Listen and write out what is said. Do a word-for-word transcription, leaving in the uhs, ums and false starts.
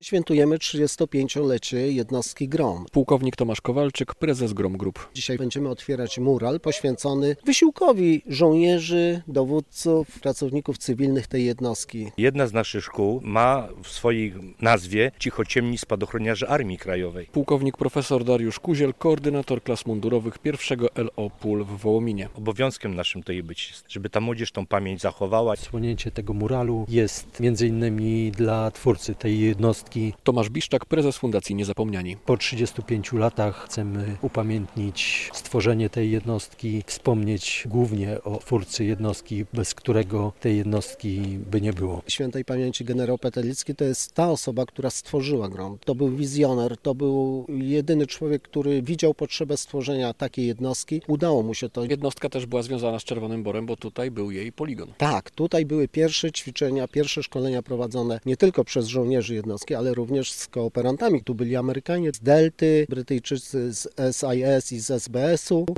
Świętujemy trzydziestopięciolecie jednostki GROM. Pułkownik Tomasz Kowalczyk, prezes GROM Group. Dzisiaj będziemy otwierać mural poświęcony wysiłkowi żołnierzy, dowódców, pracowników cywilnych tej jednostki. Jedna z naszych szkół ma w swojej nazwie Cichociemni Spadochroniarze Armii Krajowej. Pułkownik profesor Dariusz Kuziel, koordynator klas mundurowych pierwszego L O Pól w Wołominie. Obowiązkiem naszym to jej być, żeby ta młodzież tą pamięć zachowała. Odsłonięcie tego muralu jest między innymi dla twórcy tej jednostki. Tomasz Biszczak, prezes Fundacji Niezapomniani. Po trzydziestu pięciu latach chcemy upamiętnić stworzenie tej jednostki, wspomnieć głównie o twórcy jednostki, bez którego tej jednostki by nie było. Świętej pamięci generał Petelicki to jest ta osoba, która stworzyła GROM. To był wizjoner, to był jedyny człowiek, który widział potrzebę stworzenia takiej jednostki. Udało mu się to. Jednostka też była związana z Czerwonym Borem, bo tutaj był jej poligon. Tak, tutaj były pierwsze ćwiczenia, pierwsze szkolenia prowadzone nie tylko przez żołnierzy jednostki, ale również z kooperantami. Tu byli Amerykanie z Delty, Brytyjczycy z S I S i z S B S u.